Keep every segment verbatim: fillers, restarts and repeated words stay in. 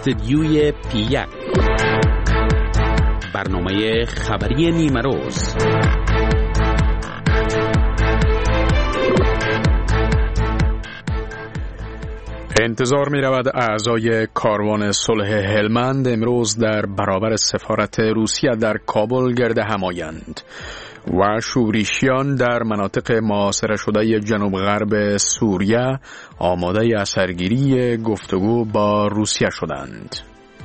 استدیوی پی یک، برنامه خبری نیمه روز. انتظار می رود اعضای کاروان صلح هلمند امروز در برابر سفارت روسیه در کابل گرد هم آیند و شورشیان در مناطق محاصره شده جنوب غرب سوریه آماده اثرگیری گفتگو با روسیه شدند.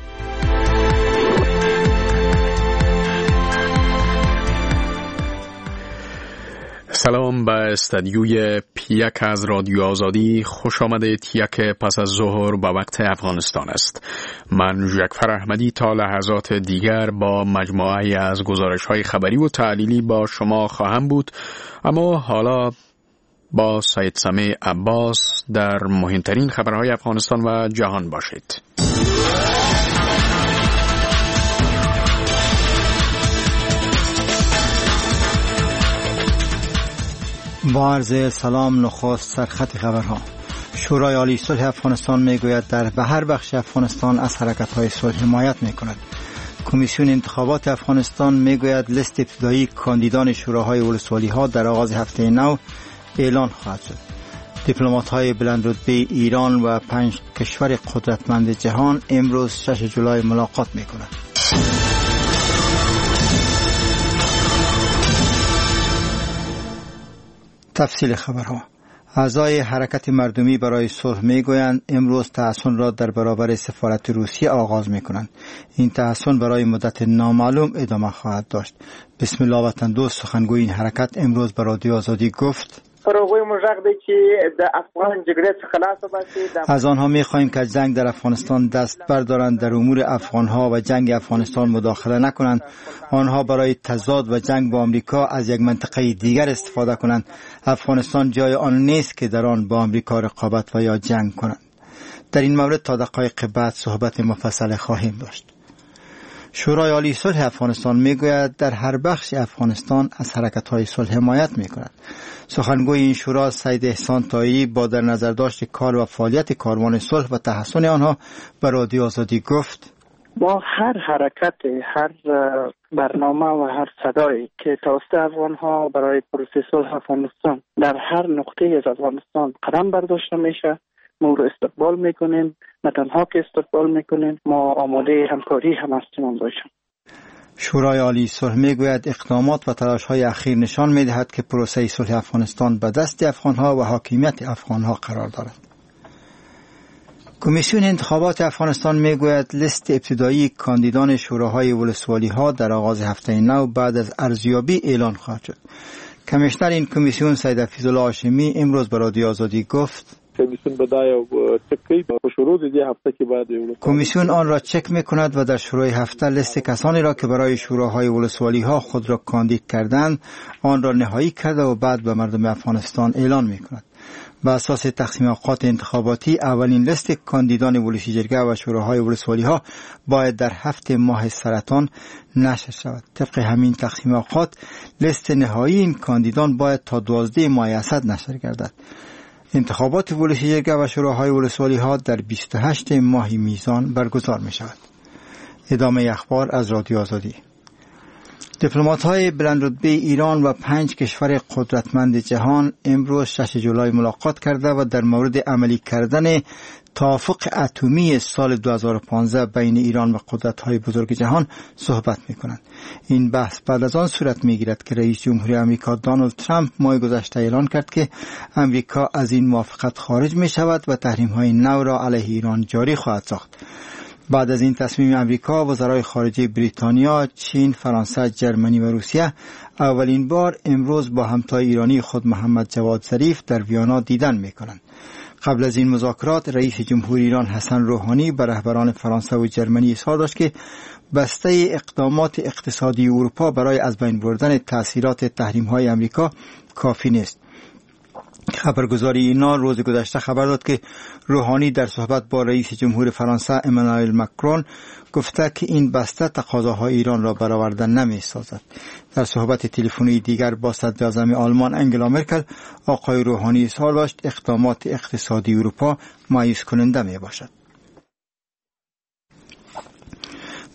سلام به استدیوی پی یک از رادیو آزادی. خوش آمدید. یک پس از ظهر به وقت افغانستان است. من جعفر احمدی تا لحظات دیگر با مجموعه از گزارش‌های خبری و تحلیلی با شما خواهم بود، اما حالا با سید سمیع عباس در مهمترین خبرهای افغانستان و جهان باشید. با عرض سلام، نخست سرخط خبرها. شورای عالی صلح افغانستان میگوید در به هر بخش افغانستان از حرکت‌های صلح حمایت میکند. کمیسیون انتخابات افغانستان میگوید لیست ابتدایی کاندیدان شوراهای ولسوالی‌ها در آغاز هفته نو اعلان خواهد شد. دیپلمات‌های بلندرتبه ایران و پنج کشور قدرتمند جهان امروز شش جولای ملاقات میکنند. تفصیل خبرها. اعضای حرکت مردمی برای صلح میگویند امروز تحصن را در برابر سفارت روسیه آغاز میکنند. این تحصن برای مدت نامعلوم ادامه خواهد داشت. بسم الله وطن دوست سخنگوی این حرکت امروز به رادیو آزادی گفت: از آنها می‌خواهیم که جنگ در افغانستان دست بردارند، در امور افغانها و جنگ افغانستان مداخله نکنند. آنها برای تضاد و جنگ با آمریکا از یک منطقه دیگر استفاده کنند. افغانستان جای آن نیست که در آن با آمریکا رقابت و یا جنگ کنند. در این مورد تا دقایق بعد صحبت مفصل خواهیم داشت. شورای عالی صلح افغانستان میگوید در هر بخش افغانستان از حرکت‌های صلح حمایت میکند. سخنگوی این شورا سید احسان طاهری با در نظر داشت کار و فعالیت کاروان صلح و تحسن آنها به رادیو آزادی گفت: با هر حرکت، هر برنامه و هر صدایی که توسط افغان‌ها برای پروسه صلح افغانستان در هر نقطه از افغانستان قدم برداشته میشه، ما رو استقبال میکنیم. نه تنها که استقبال میکنیم، ما آماده همکاری هم هستیم باشیم. شورای عالی صلح میگوید اقدامات و تلاش‌های اخیر نشان میدهد که پروسه صلح افغانستان به دست افغان‌ها و حاکمیت افغان‌ها قرار دارد. کمیسیون انتخابات افغانستان میگوید لیست ابتدایی کاندیدان شوراهای ولسوالی‌ها در آغاز هفته نو بعد از ارزیابی اعلان خواهد شد. کمیشنر این کمیسیون سید حفیظالله هاشمی امروز به رادیو آزادی گفت: کمیسیون آن را چک می‌کند و در شروع هفته لیست کسانی را که برای شوراهای ولسوالی‌ها خود را کاندید کردند آن را نهایی کرده و بعد به مردم افغانستان اعلان می‌کند. بر اساس تقسیم اوقات انتخاباتی اولین لیست کاندیدان ولسی جرگه و شوراهای ولسوالی‌ها باید در هفته ماه سرطان نشر شود. طبق همین تقسیم اوقات لیست نهایی این کاندیدان باید تا دوازده ماه اسد نشر گردد. انتخابات ولسی جرگه و شوراهای ولسوالی‌ها در بیست و هشتم ماه میزان برگزار می شود. ادامه اخبار از رادیو آزادی. دیپلمات‌های بلندرتبه ایران و پنج کشور قدرتمند جهان امروز شش جولای ملاقات کرده و در مورد عملی کردن توافق اتمی سال دو هزار و پانزده بین ایران و قدرت‌های بزرگ جهان صحبت می‌کنند. این بحث بعد از آن صورت می‌گیرد که رئیس جمهوری آمریکا دونالد ترامپ ماه گذشته اعلان کرد که آمریکا از این موافقت خارج می‌شود و تحریم‌های نو را علیه ایران جاری خواهد ساخت. بعد از این تصمیم آمریکا، وزرای خارجه بریتانیا، چین، فرانسه، جرمنی و روسیه اولین بار امروز با همتای ایرانی خود محمد جواد ظریف در ویانا دیدن می‌کنند. قبل از این مذاکرات رئیس جمهوری ایران حسن روحانی به رهبران فرانسه و جرمنی اظهار داشت که بسته اقدامات اقتصادی اروپا برای از بین بردن تأثیرات تحریم‌های آمریکا کافی نیست. خبرگزاری اینا روز گذشته خبر داد که روحانی در صحبت با رئیس جمهور فرانسه امانوئل مکرون گفته که این بسته تقاضاهای ایران را برآورده نمی‌سازد. در صحبت تلفنی دیگر با صدراعظم آلمان انگلا مرکل، آقای روحانی اظهار داشت اقدامات اقتصادی اروپا مایوس کننده میباشد.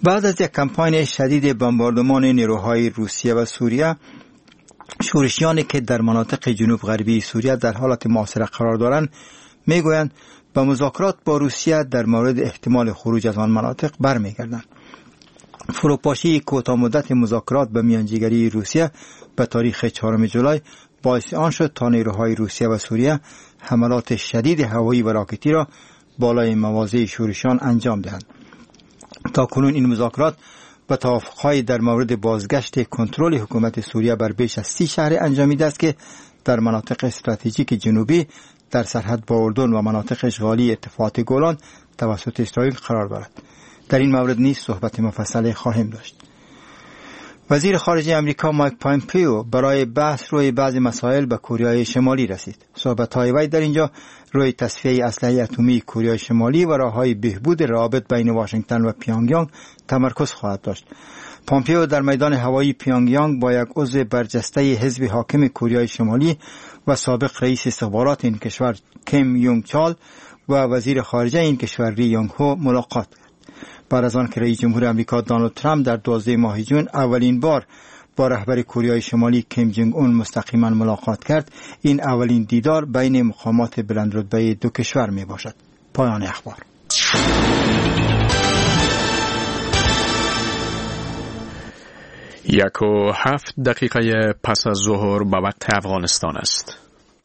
بعد از یک کمپاین شدید بمباردمان نیروهای روسیه و سوریه، شورشیانی که در مناطق جنوب غربی سوریه در حالت محاصره قرار دارند میگویند به مذاکرات با روسیه در مورد احتمال خروج از آن مناطق برمیگردند. فروپاشی کوتاه مدت مذاکرات به میانجیگری روسیه به تاریخ چهارم جولای باعث آن شد تا نیروهای روسیه و سوریه حملات شدید هوایی و راکتی را بالای مواضع شورشیان انجام دهند. تا کنون این مذاکرات به توافق‌های در مورد بازگشت کنترل حکومت سوریه بر بیش از سی شهر انجامیده است که در مناطق استراتژیک جنوبی در سرحد با اردن و مناطق اشغالی ارتفاعات گولان توسط اسرائیل قرار دارد. در این مورد نیز صحبت مفصل خواهیم داشت. وزیر خارجه امریکا مایک پامپیو برای بحث روی بعضی مسائل به کره شمالی رسید. صحبت‌های وی در اینجا روی تصفیه اسلحه اتمی کره شمالی و راه‌های بهبود روابط بین واشنگتن و پیونگیانگ تمرکز خواهد داشت. پامپیو در میدان هوایی پیونگیانگ با یک عضو برجسته حزب حاکم کره شمالی و سابق رئیس استخبارات این کشور کیم یونگ چال و وزیر خارجه این کشور ری یونگ هو ملاقات کرد. بعد از آن که رئیس جمهور آمریکا دونالد ترامپ در دوازده ماه جون اولین بار با رهبر کره شمالی کیم جونگ اون مستقیما ملاقات کرد، این اولین دیدار بین مقامات بلندرتبه دو کشور می باشد. پایان اخبار. یک و هفت دقیقه پس از ظهر به وقت افغانستان است.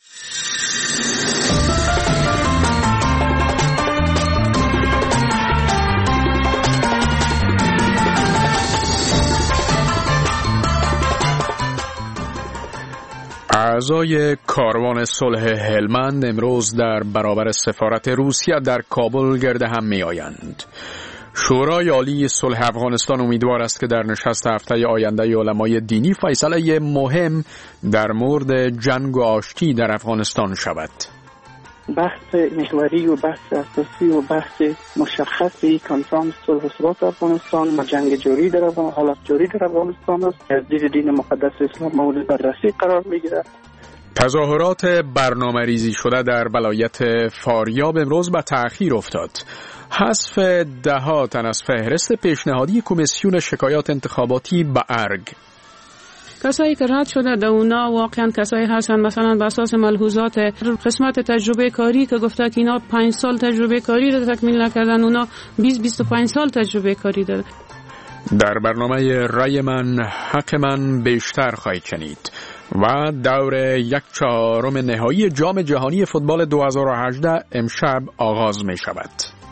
اعضای کاروان صلح هلمند امروز در برابر سفارت روسیه در کابل گرد هم می آیند. شورای عالی صلح افغانستان امیدوار است که در نشست هفته آینده علمای دینی فیصله مهم در مورد جنگ و آشتی در افغانستان شود. بحث محوری و بحث اساسی و بحث مشخصی کنفرانس صلح و ثبات افغانستان و جنگ جاری در افغانستان، حالت جاری در افغانستان است. از دید دین مقدس اسلام مورد بررسی قرار میگیرد. تظاهرات برنامه ریزی شده در ولایت فاریاب امروز به تأخیر افتاد. حذف ده ها تن از فهرست پیشنهادی کمیسیون شکایات انتخاباتی به ارگ. کسایی که رد شده در اونا واقعا کسایی هستن مثلا بر اساس ملحوظات قسمت تجربه کاری که گفته که اینا پنج سال تجربه کاری رو تکمیل نکردن، اونا بیست بیست و پنج سال تجربه کاری داره. در برنامه رای من حق من بیشتر خواهید شنید و دور یک چهارم نهایی جام جهانی فوتبال دو هزار و هجده امشب آغاز می شود.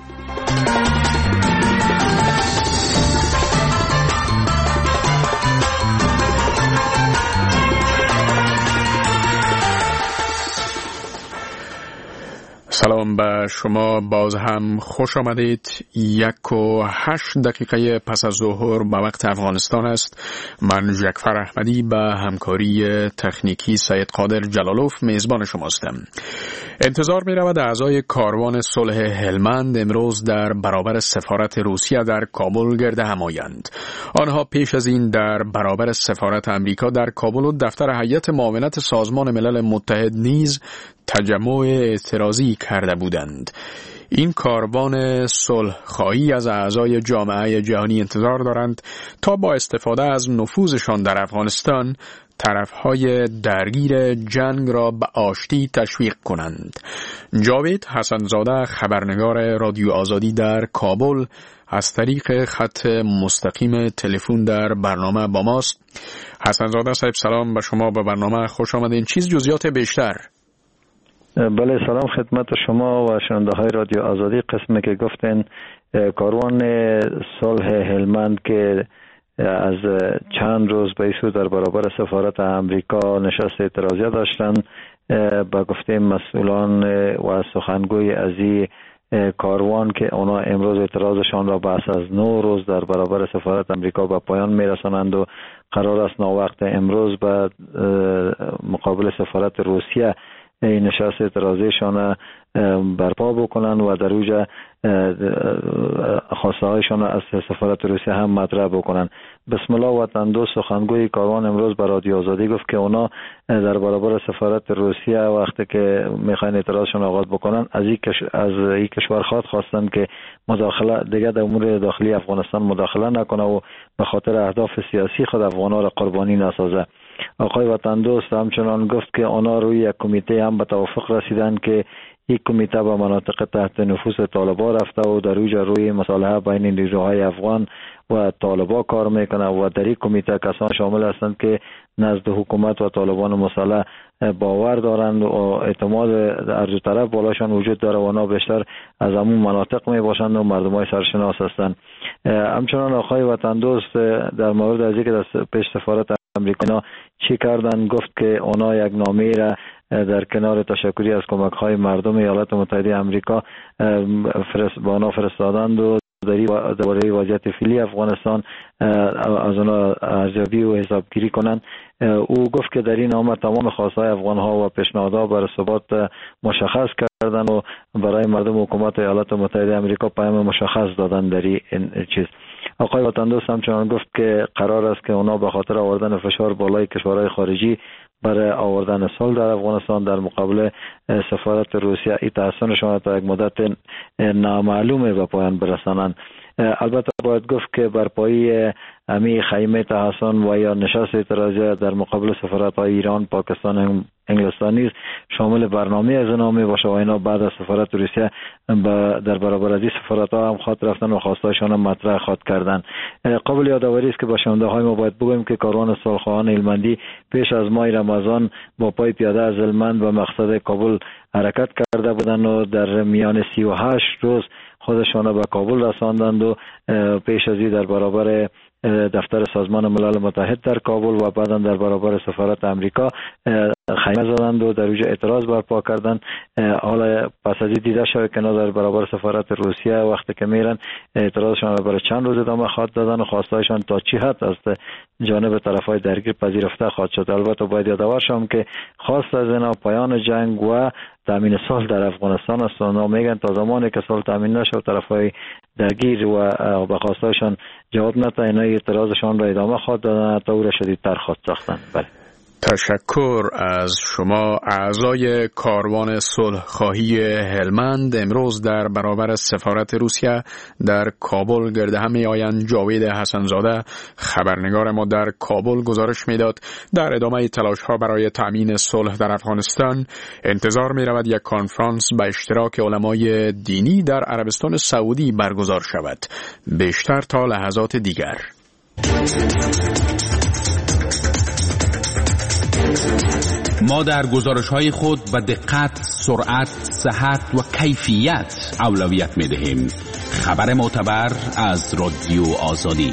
سلام به شما، باز هم خوش آمدید. یک و هشت دقیقه پس از ظهر به وقت افغانستان است. من جعفر احمدی به همکاری تکنیکی سید قادر جلالوف میزبان شماستم. انتظار می رود اعضای کاروان صلح هلمند امروز در برابر سفارت روسیه در کابل گرد هم آیند. آنها پیش از این در برابر سفارت امریکا در کابل و دفتر هیئت معاونت سازمان ملل متحد نیز تجمع اعتراضی کرده بودند. این کاروان صلح خواهی از اعضای جامعه جهانی انتظار دارند تا با استفاده از نفوذشان در افغانستان طرفهای درگیر جنگ را به آشتی تشویق کنند. جاوید حسنزاده خبرنگار رادیو آزادی در کابل از طریق خط مستقیم تلفن در برنامه با ماست. حسنزاده صاحب سلام به شما، به برنامه خوش آمدین. چیز جزئیات بیشتر؟ بله سلام خدمت شما و شنونده های رادیو آزادی. قسمی که گفتن کاروان صلح هلمند که از چند روز به ایسو در برابر سفارت امریکا نشست اعتراضیه داشتن، با گفته مسئولان و سخنگوی از این کاروان که اونا امروز اعتراضشان را بس از نو روز در برابر سفارت امریکا به پایان میرسانند و قرار است ناوقت امروز به مقابل سفارت روسیه این نشست اعتراضیشان برپا بکنن و در اوجا خواسته هایشان از سفارت روسیه هم مطرح بکنن. بسم الله وطن دوست سخنگوی کاروان امروز به رادیو آزادی گفت که اونا در برابر سفارت روسیه وقتی که میخواین اعتراضشون آغاز بکنن از این از این کشور خواد خواستن که مداخله دیگه در امور داخلی افغانستان مداخله نکنه و به خاطر اهداف سیاسی خود افغان‌ها را قربانی نسازه. آقای وطن دوست همچنان گفت که اونا روی یک کمیته هم به توافق رسیدن که یک کمیته به مناطق تحت نفوذ طالبان رفته و در اوج روی مصالحه بین نیروهای افغان و طالبان کار میکنه و در این کمیته کسان شامل هستند که نزد حکومت و طالبان مسلح باور دارند و اعتماد از دو طرف بالاشان وجود داره و اونا بیشتر از همون مناطق می باشند و مردمای سرشناس هستند. همچنان آقای وطن دوست در مورد از اینکه در پیش سفارت امریکا چی کردن گفت که اونا یک نامه را در کنار تشکری از کمک های مردم ایالات متحده امریکا فرست با اونا فرستادند و درباره وضعیت فعلی افغانستان از اونا ارزیابی و حسابگیری کنند. او گفت که در این نامه تمام خواستهای افغان ها و پیشنهادها برای ثبات مشخص کردن و برای مردم حکومت ایالات متحده امریکا پیام مشخص دادن در این چیز. آقای وطن دوست همچنان گفت که قرار است که اونا به خاطر آوردن فشار بالای کشورهای خارجی برای آوردن صلح در افغانستان در مقابل سفارت روسیه ای تحسنشان تا یک مدت نامعلومه به پایان برسانند. البته باید گفت که برپایی امی خیمه تحسن و یا نشست اعتراضی در مقابل سفارت‌های ایران، پاکستان، انگلستان نیز شامل برنامه از نامه باشه و اینا بعد از سفارت روسیه در برابر از این سفارت‌ها هم خواهد رفتن و خواستایشان هم مطرح خواهد کردن. قابل یادآوری است که با شنونده های ما باید بگوییم که کاروان صلح‌خواهان هلمندی پیش از ماه رمضان با پای پیاده از هلمند به مقصد کابل حرکت کرده بودند و در میان سی و هشت روز خودشان به کابل رساندند و پیش از این در برابر دفتر سازمان ملل متحد در کابل و بعدا در برابر سفارت امریکا خیمه زدند و در اونجا اعتراض برپا کردند. حالا پس از این دیده شد که در برابر سفارت روسیه وقتی که میرن اعتراضشان برای چند روز ادامه خواهد دادن و خواستایشان تا چی حد از جانب طرفای درگیر پذیرفته خواهد شد. البته باید یادآور شوم که خواست از اینا پایان جنگ و تامین صلح در افغانستان است و اونا میگن تا زمانی که صلح تامین نشه طرفای درگیر و به خواستایشان جواب نده اینا اعتراضشان را ادامه خواهد دادن تا او را شدیدتر خواهد ساختن. بله. تشکر از شما. اعضای کاروان صلح‌خواهی هلمند امروز در برابر سفارت روسیه در کابل گرد هم می‌آیند. جاوید حسن‌زاده خبرنگار ما در کابل گزارش می‌داد در ادامه تلاش‌ها برای تأمین صلح در افغانستان انتظار می‌رود یک کنفرانس به اشتراک علمای دینی در عربستان سعودی برگزار شود. بیشتر تا لحظات دیگر. ما در گزارش‌های خود به دقت، سرعت، صحت و کیفیت اولویت می‌دهیم. خبر معتبر از رادیو آزادی.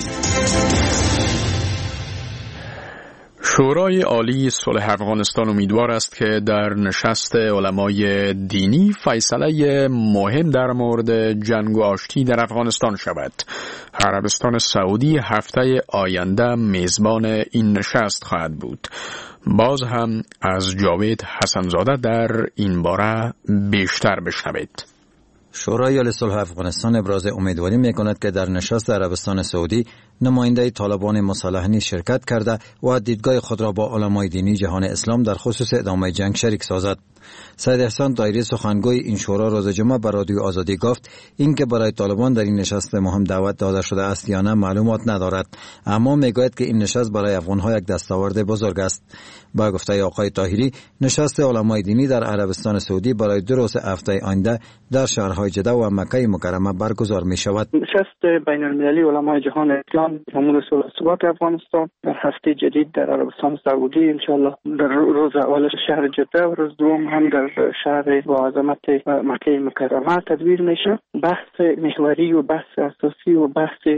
شورای عالی صلح افغانستان امیدوار است که در نشست علمای دینی فیصله مهم در مورد جنگ و آشتی در افغانستان شود. عربستان سعودی هفته آینده میزبان این نشست خواهد بود. باز هم از جاوید حسن‌زاده در این باره بیشتر بشنوید. شورای عالی صلح افغانستان ابراز امیدواری می‌کند که در نشست عربستان سعودی نماینده طالبان مسلح نیز شرکت کرده و دیدگاه خود را با علمای دینی جهان اسلام در خصوص ادامه جنگ شریک سازد. سید احسان طاهری سخنگوی این شورا روز جمعه به رادیو آزادی گفت اینکه برای طالبان در این نشست مهم دعوت داده شده است یا نه معلومات ندارد، اما میگوید که این نشست برای افغان‌ها یک دستاورد بزرگ است. با گفته آقای طاهری نشست علمای دینی در عربستان سعودی برای دو روز هفته آینده در شهرهای جده و مکه مکرمه برگزار می شود. نشست بین المللی علمای جهان اسلام امور صلح و ثبات افغانستان در هفته جدید در عربستان سعودی انشالله در روز اول شهر جده و روز دوم هم در شهر با عظمت مکه مکرمه تدبیر میشه. بحث محوری و بحث اساسی و بحث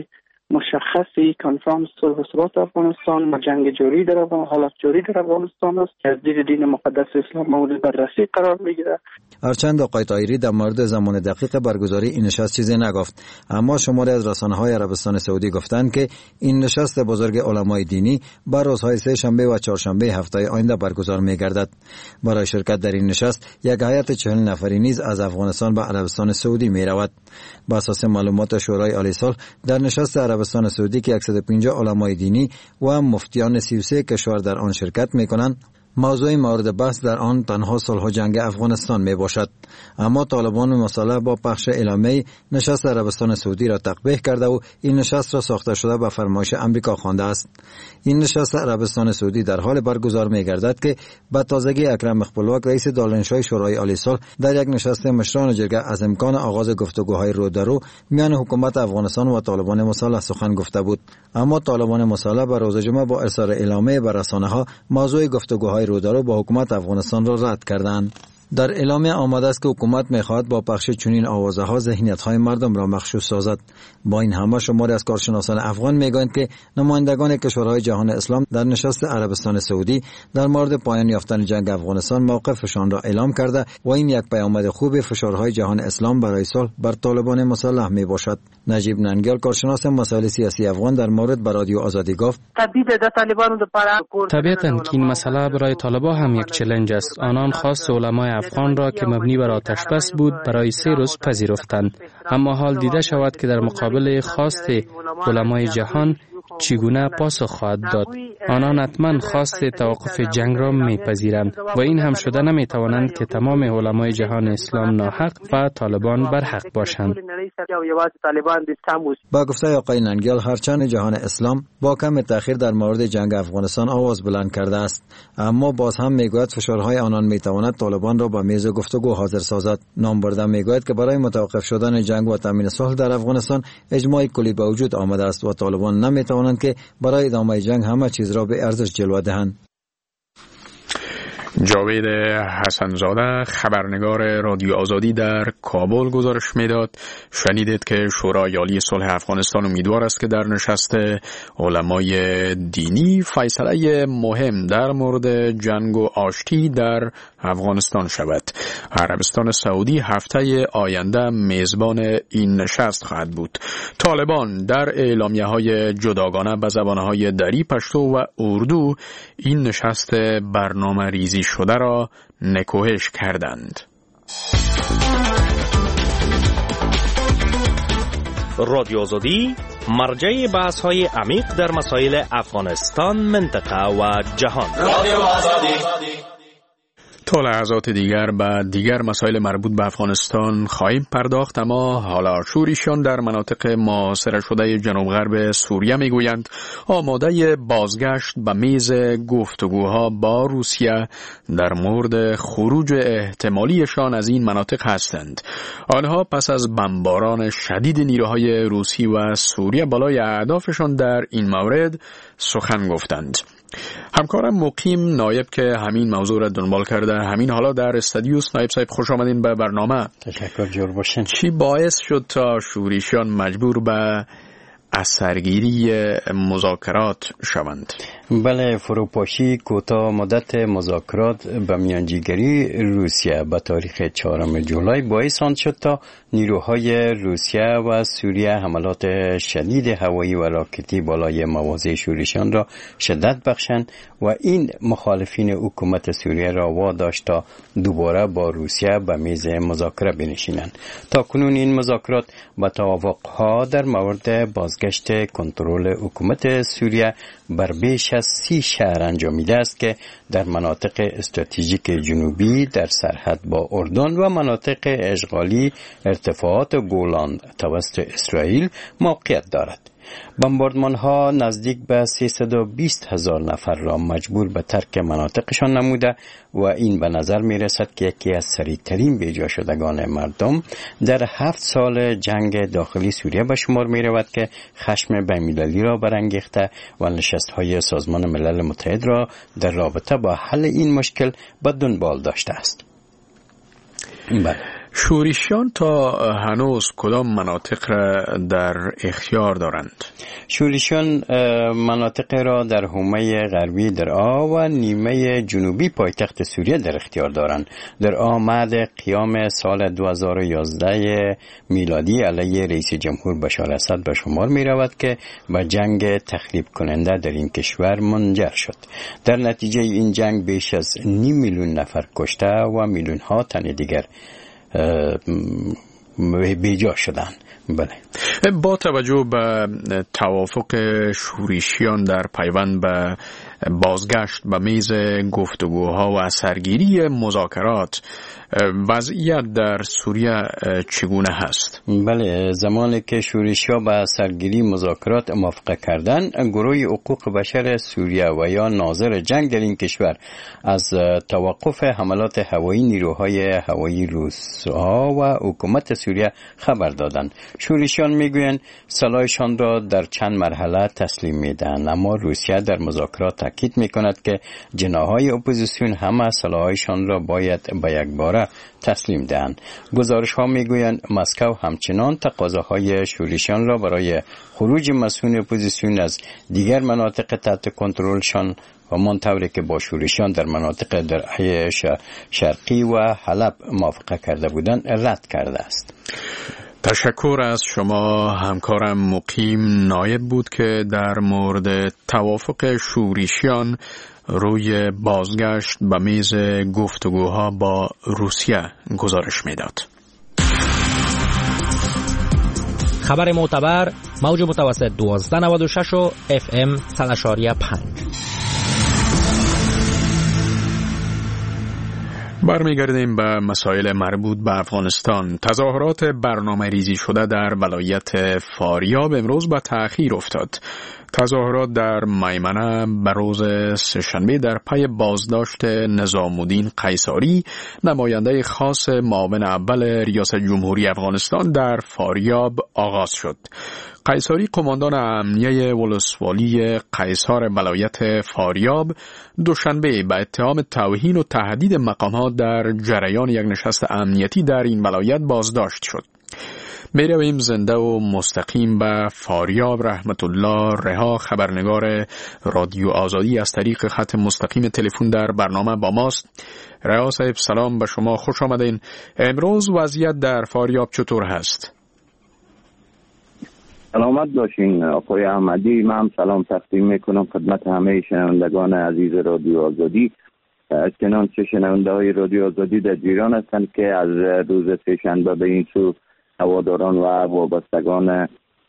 مشخصی کنفرانس صلح و ثبات افغانستان و جنگ جاری در افغانستان، حالت جاری در افغانستان است که از دید دین مقدس اسلام مورد بررسی قرار میگیره. هرچند آقای طاهری در مورد زمان دقیق برگزاری این نشست چیزی نگفت، اما شماری از رسانه‌های عربستان سعودی گفتند که این نشست بزرگ علمای دینی بر روزهای سه شنبه و چهارشنبه هفته آینده برگزار می‌گردد. برای شرکت در این نشست یک هیئت چهل نفری نیز از افغانستان به عربستان سعودی می‌رود. بر اساس معلومات شورای عالی صلح، در نشست عربستان سعودی که صد و پنجاه علمای دینی و مفتیان سی و سه کشور در آن شرکت می‌کنند، موضوع مورد بحث در آن تنها صلح و جنگ افغانستان می باشد. اما طالبان مسلح با پخش اعلامیه نشست عربستان سعودی را تقبیح کرده و این نشست را ساخته شده به فرمایش امریکا خوانده است. این نشست عربستان سعودی در حال برگزار می گردد که به تازگی اکرم خپلواک رئیس دارالانشای شورای عالی صلح در یک نشست مشران جرگه از امکان آغاز گفتگوهای رو در رو میان حکومت افغانستان و طالبان مسلح سخن گفته بود. اما طالبان مسلح به روز جمعه با ارسال اعلامیه به رسانه‌ها موضوع گفتگوهای رودارو با حکومت افغانستان را رد کردند. در اعلامیه آمده است که حکومت می‌خواهد با پخش چنین آوازه‌ها ذهنیت‌های مردم را مغشوش سازد. با این همه شماری از کارشناسان افغان می‌گویند که نمایندگان کشورهای جهان اسلام در نشست عربستان سعودی در مورد پایان یافتن جنگ افغانستان موقفشان را اعلام کرده و این یک پیامد خوب فشارهای جهان اسلام برای صلح بر طالبان مسلح میباشد. نجیب ننگیال کارشناس مسائل سیاسی افغان در مورد به رادیو آزادی گفت: طبیعتاً که این مسئله برای طالبان هم یک چالش است. آنان خواست علمای افغان را که مبنی بر آتش بس بود برای سه روز پذیرفتند، اما حال دیده شود که در مقابل خواست علمای جهان چگونه پاسخ خواهد داد. آنان حتما خواست توقف جنگ را میپذیرند و این هم شده نمیتوانند که تمام علمای جهان اسلام ناحق و طالبان برحق باشند. با گفته آقای ننگیال، هرچند جهان اسلام با کم تأخیر در مورد جنگ افغانستان آواز بلند کرده است، اما باز هم میگوید فشارهای آنان میتواند طالبان را به میز گفتگو حاضر سازد. نامبرده میگوید که برای متوقف شدن جنگ و تامین صلح در افغانستان اجماع کلی به وجود آمده است و طالبان نمیتوانند که برای ادامه جنگ همه چیز را به ارزش جلوه دهند. جاوید حسنزاده خبرنگار رادیو آزادی در کابل گزارش میداد. شنیدید که شورای عالی صلح افغانستان امیدوار است که در نشست علمای دینی فیصله مهم در مورد جنگ و آشتی در افغانستان شود. عربستان سعودی هفته آینده میزبان این نشست خواهد بود. طالبان در اعلامیه‌های جداگانه به زبان‌های دری، پشتو و اردو این نشست برنامه ریزی شده را نکوهش کردند. رادیو آزادی مرجع بحث‌های عمیق در مسائل افغانستان، منطقه و جهان. رادیو آزادی. تا لحظات دیگر به دیگر مسائل مربوط به افغانستان خواهیم پرداخت، اما حالا شوریشان در مناطق محاصره شده جنوب غرب سوریه میگویند آماده بازگشت به میز گفتگوها با روسیه در مورد خروج احتمالیشان از این مناطق هستند. آنها پس از بمباران شدید نیروهای روسی و سوریه بالای اهدافشان در این مورد سخن گفتند. همکارم مقیم نایب که همین موضوع را دنبال کرده همین حالا در استودیوس. نایب صاحب خوش آمدین به برنامه. تشکر، جور باشین. چی باعث شد تا شوریشان مجبور به اثرگیری مذاکرات شوند؟ بله، فروپاشی کوتاه مدت مذاکرات به میانجیگری روسیه به تاریخ چهارم جولای باعث آن شد تا نیروهای روسیه و سوریه حملات شدید هوایی و راکتی بالای مواضع شوریشان را شدت بخشند و این مخالفین حکومت سوریه را واداشت تا دوباره با روسیه به میز مذاکره بنشینند. تا کنون این مذاکرات با توافقها در مورد بازگشت کنترل حکومت سوریه بر بیش از سی شهر انجامیده است که در مناطق استراتژیک جنوبی در سرحد با اردن و مناطق اشغالی ارتفاعات گولان توسط اسرائیل موقعیت دارد. بمباردمان ها نزدیک به سیصد و بیست هزار نفر را مجبور به ترک مناطقشان نموده و این به نظر می رسد که یکی از سریعترین بیجا شدگان مردم در هفت سال جنگ داخلی سوریه به شمار می رود که خشم بین‌المللی را برانگیخته و نشست های سازمان ملل متحد را در رابطه با حل این مشکل به دنبال داشته است. بله. شوریشیان تا هنوز کدام مناطق را در اختیار دارند؟ شوریشیان مناطق را در حومه غربی درعا و نیمه جنوبی پایتخت سوریه در اختیار دارند. درعا بعد قیام سال دو هزار و یازده میلادی علیه رئیس جمهور بشار اسد به شمار می رود که به جنگ تخریب کننده در این کشور منجر شد. در نتیجه این جنگ بیش از نیم میلیون نفر کشته و میلیون ها تن دیگر بیجا شدن. بله. با توجه به توافق شوریشیان در پیوند به بازگشت به میز گفتگوها و سرگیری مذاکرات، وضعیت در سوریه چگونه هست؟ بله، زمانی که شوریشیا به سرگیری مذاکرات موافقه کردند، گروه حقوق بشر سوریه و یا ناظر جنگ در این کشور از توقف حملات هوایی نیروهای هوایی روس‌ها و حکومت سوریه خبر دادند. شوریشیان میگویند سلاحشان را در چند مرحله تسلیم میدهند، اما روسیه در مذاکرات تاکید میکند که جناحهای اپوزیسیون همه سلاحشان را باید به یک باره تسلیم دهند. گزارش ها میگویند مسکو همچنان تقاضاهای شوریشیان را برای خروج مسئولین اپوزیسیون از دیگر مناطق تحت کنترلشان و منطوری که با شوریشیان در مناطق درعی شرقی و حلب موافقه کرده بودند رد کرده است. تشکر از شما. همکارم مقیم نایب بود که در مورد توافق شوریشیان روی بازگشت به میز گفتگوها با روسیه گزارش میداد. خبر معتبر موج متوسط دوازده نود و شش و اف ام صد و پنج. برمیگردیم به مسائل مربوط به افغانستان. تظاهرات برنامه ریزی شده در ولایت فاریاب امروز به تأخیر افتاد. تظاهرات در میمنه به روز سه‌شنبه در پی بازداشت نظام الدین قیصاری، نماینده خاص معاون اول ریاست جمهوری افغانستان در فاریاب آغاز شد. قیصاری قماندان امنیه ولسوالی قیصار ولایت فاریاب دوشنبه به اتهام توهین و تهدید مقامات در جریان یک نشست امنیتی در این ولایت بازداشت شد. می رویم زنده و مستقیم به فاریاب. رحمت الله رها خبرنگار رادیو آزادی از طریق خط مستقیم تلفن در برنامه با ماست. رها صاحب سلام به شما، خوش آمدین. امروز وضعیت در فاریاب چطور هست؟ سلامت باشین آقای احمدی. من هم سلام تقدیم میکنم خدمت همه شنوندگان عزیز رادیو آزادی. چنانچه شنونده های رادیو آزادی در جریان هستند که از روز سه‌شنبه به این سو هواداران و وابستگان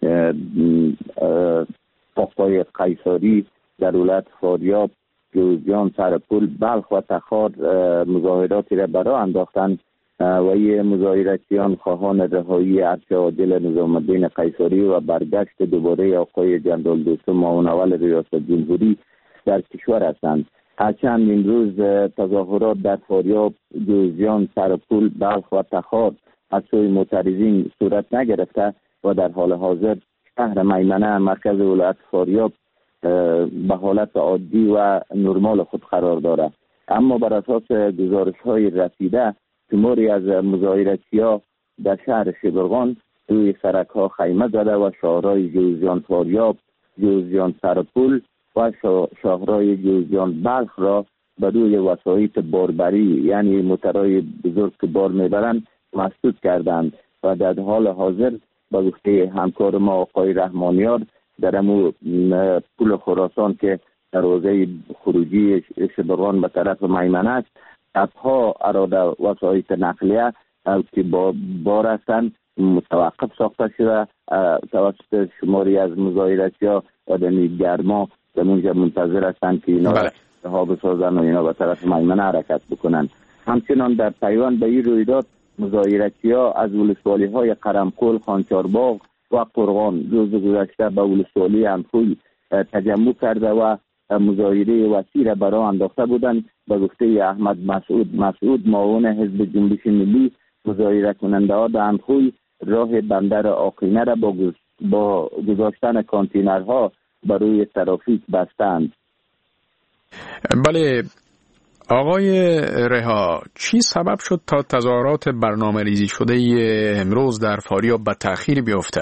آقای قیصاری در ولایت فاریاب، جوزجان، سرپول، بلخ و تخار مظاهراتی را برا انداختند و این مظاهراتیان خواهان رهایی ارتش عادل نظام الدین قیصاری و برگشت دوباره آقای جنرال دوستم معاون اول ریاست جمهوری در کشور هستند. هرچند امروز تظاهرات در فاریاب، جوزجان، سرپول، بلخ و تخار از سوی معترضین صورت نگرفته و در حال حاضر شهر میمنه مرکز ولایت فاریاب به حالت عادی و نرمال خود قرار دارد. اما بر اساس گزارش های رسیده شماری از مظاهراتی‌ها در شهر شبرغان روی سرک ها خیمه زده و شهرهای جوزجان فاریاب، جوزجان سرپول و شهرهای جوزجان بلخ را به روی وسایط باربری یعنی موترهای بزرگ که بار میبرند مسدود کردند و در حال حاضر با گفته همکار ما آقای رحمانیار در امو پل خراسان که دروازه خروجی شبرغان به طرف میمنه است، صدها اراده وسایط نقلیه که با بار هستند متوقف ساخته شده توسط شماری از مظاهراتی‌ها و در گرما در اونجا منتظر هستند که اینا ها بسازن و اینا به طرف میمنه حرکت بکنن. همچنان در پیوند به این رویداد مظاهراتی‌ها از ولسوالی‌های قرمقل، خانچارباغ و قرغان روز گذشته به ولسوالی انفوی تجمع کرده و مظاهره وسیع را برای انداخته بودند. به گفته احمد مسعود مسعود معاون حزب جنبش ملی، مظاهره کننده ها در انفوی راه بندر آقینه را با, با گذاشتن کانتینرها بر روی ترافیک بستند. بله آقای رها، چی سبب شد تا تظاهرات برنامه ریزی شده امروز در فاریاب به تأخیر بیفته؟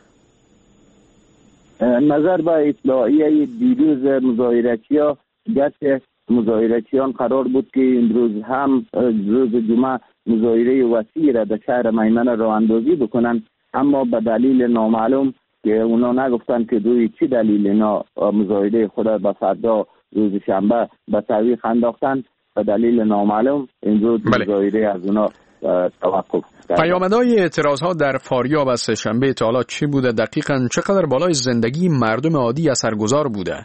نظر به اطلاعیه دیروز مظاهراتی‌ها گشت مظاهراتیان قرار بود که امروز هم روز جمعه مظاهره وسیع را در شهر میمنه راه اندازی بکنن، اما به دلیل نامعلوم که اونا نگفتن که دوی چی دلیل اینا مظاهره خود به فردا روز شنبه به تعویق انداختن، به دلیل نامعلوم امروز مظاهره از اونا توقف. پیامدهای اعتراضات در فاریاب از شنبه تا حالا چی بوده؟ دقیقاً چقدر بالای زندگی مردم عادی اثرگذار بوده؟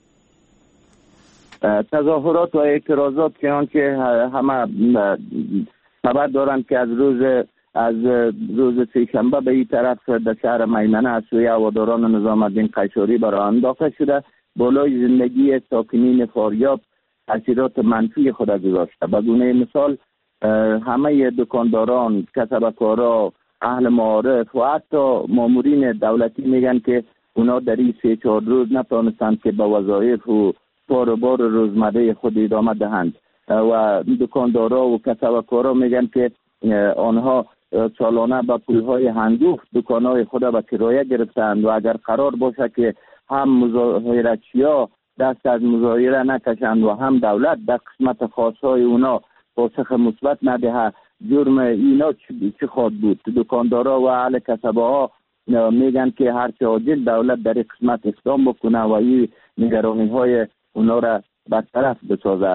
تظاهرات و اعتراضات که آنچه همه خبر دارند که از روز از روز سه‌شنبه به این طرف در شهر میمنه از سوی هواداران نظام الدین قیصری برای انداخته شده، بالای زندگی ساکنین فاریاب تاثیرات منفی خود گذاشته. به گونه مثال همه دکانداران، کسبکارا، اهل معارف و حتی مامورین دولتی میگن که اونا در این سه چهار روز نتونستند که به وظایف و کاروبار روزمره خود ادامه دهند و دکاندارا و کسبکارا میگن که آنها سالانه با پولهای هنگفت دکانهای خود به کرایه گرفتند و اگر قرار باشه که هم مظاهراتچی‌ها دست از مظاهره نکشند و هم دولت در قسمت خاصهای اونا پاسخ مثبت ندهه، جرم اینا چی خواهد بود؟ دکاندارا و اهل کسبه ها میگن که هر چه عاجل دولت در قسمت اقدام بکنه و این نگرانی های اونا را برطرف بسازه.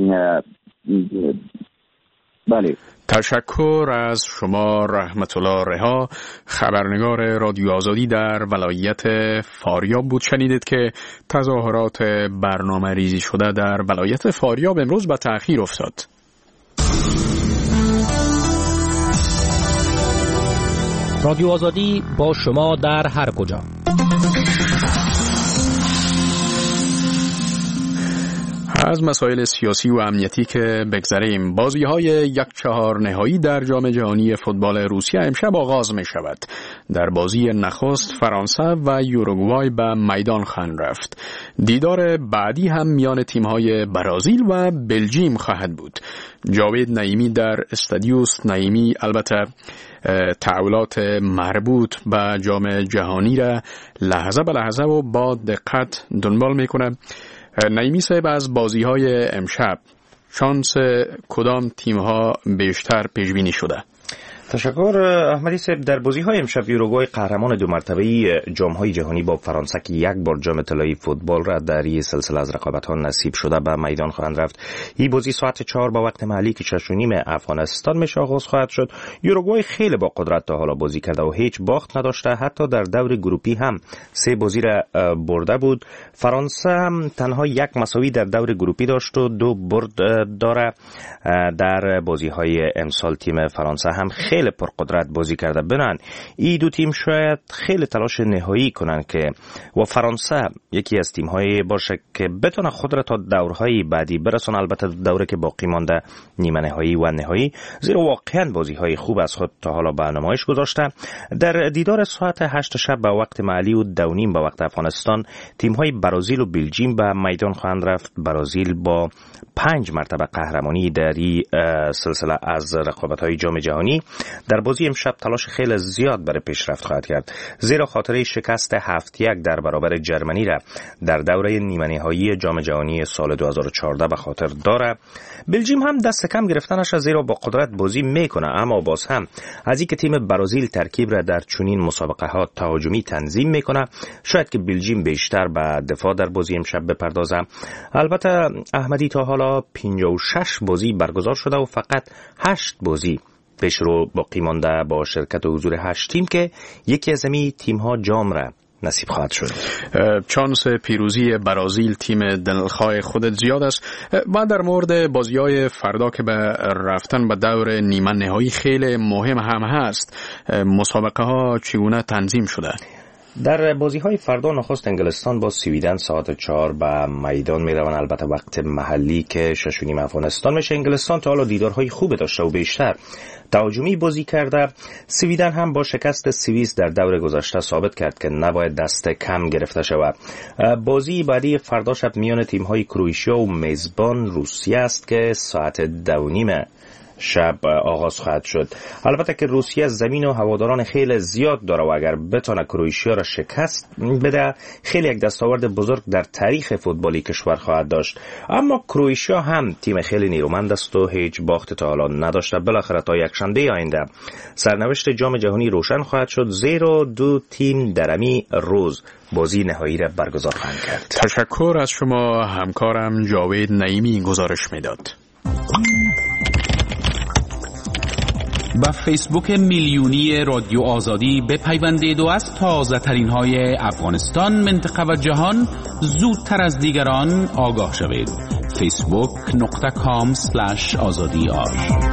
بله، تشکر از شما رحمت الله رها، خبرنگار رادیو آزادی در ولایت فاریاب بود. شنیدید که تظاهرات برنامه ریزی شده در ولایت فاریاب امروز به تأخیر افتاد. رادیو آزادی با شما در هر کجا. از مسائل سیاسی و امنیتی که بگذریم، بازی‌های یک چهار نهایی در جام جهانی فوتبال روسیه امشب آغاز می شود. در بازی نخست فرانسه و یوروگوای به میدان خواهند رفت. دیدار بعدی هم میان تیم‌های برزیل و بلژیم خواهد بود. جاوید نعیمی در استادیوس نعیمی البته تحولات مربوط به جام جهانی را لحظه به لحظه و با دقت دنبال میکنه. نعیمی صاحب، از بازی‌های امشب شانس کدام تیم‌ها بیشتر پیش بینی شده؟ تشکر احمدی صاحب. در بازی‌های امشب یوروگوای قهرمان دو مرتبه جام‌های جهانی با فرانسه که یک بار جام طلایی فوتبال را در این سلسله از رقابت‌ها نصیب شده به میدان خواهند رفت. این بازی ساعت چهار با وقت محلی که شش و نیم افغانستان میشه آغاز خواهد شد. یوروگوای خیلی با قدرت تا حالا بازی کرده و هیچ باخت نداشته، حتی در دور گروپی هم سه بازی را برده بود. فرانسه هم تنها یک مساوی در دور گروپی داشت و دو برد داره. در بازی‌های امسال تیم فرانسه هم خیلی پرقدرت بازی کرده. بنان این دو تیم شاید خیلی تلاش نهایی کنن که و فرانسه یکی از تیم‌های باشه که بتونه خود را تا دورهای بعدی برسونه، البته دوره که باقی مانده نیمه نهایی و نهایی، زیرا واقعا بازی‌های خوب از خود تا حالا به نمایش گذاشته. در دیدار ساعت هشت شب به وقت محلی و دو نیم به وقت افغانستان تیم‌های برزیل و بلژیم به میدان خواهند رفت. برزیل با پنج مرتبه قهرمانی در این سلسله از رقابت‌های جام جهانی در بازی امشب تلاش خیلی زیاد برای پیشرفت خواهد کرد، زیرا خاطره شکست هفت یک در برابر جرمنی را در دوره نیمه نهایی جام جهانی سال دو هزار و چهارده به خاطر داره. بلژیم هم دست کم گرفتنش از زیرا با قدرت بازی میکنه، اما باز هم از اینکه تیم برزیل ترکیب را در چنین مسابقه ها تهاجمی تنظیم میکنه، شاید که بلژیم بیشتر به دفاع در بازی امشب بپردازه. البته احمدی تا حالا پنجاه و شش بازی برگزار شده و فقط هشت بازی پیش رو باقی مانده با شرکت و حضور هشت تیم که یکی از این تیم‌ها جام را نصیب خواهد شد. چانس پیروزی برزیل تیم دلخواه خودت زیاد است. و در مورد بازی‌های فردا که به رفتن به دور نیمه نهایی خیلی مهم هم هست، مسابقه ها چگونه تنظیم شده؟ در بازی های فردا نخست انگلستان با سویدن ساعت چهار به میدان می روند، البته وقت محلی که شش و نیم افغانستان میشه. انگلستان تا حالا دیدارهای خوب داشته و بیشتر تهاجمی بازی کرده. سویدن هم با شکست سوئیس در دور گذشته ثابت کرد که نباید دست کم گرفته شود. بازی بعدی فردا شب میان تیم های کرواتیا و میزبان روسیه است که ساعت دو و نیم شب آغاز خواهد شد. البته که روسیه زمین و هواداران خیلی زیاد داره و اگر بتونه کرواتیا را شکست بده خیلی یک دستاورد بزرگ در تاریخ فوتبالی کشور خواهد داشت. اما کرواتیا هم تیم خیلی نیرومند است و هیچ باخت تا حالا نداشته. بالاخره تا یکشنبه آینده سرنوشت جام جهانی روشن خواهد شد، زیرا دو تیم در امی روز بازی نهایی را برگزار خواهند کرد. تشکر از شما. همکارم جاوید نعیمی گزارش میداد. با فیسبوک میلیونی رادیو آزادی بپیوندید و از تازه ترین های افغانستان، منطقه و جهان زودتر از دیگران آگاه شوید. فیسبوک نقطه کام سلش آزادی آر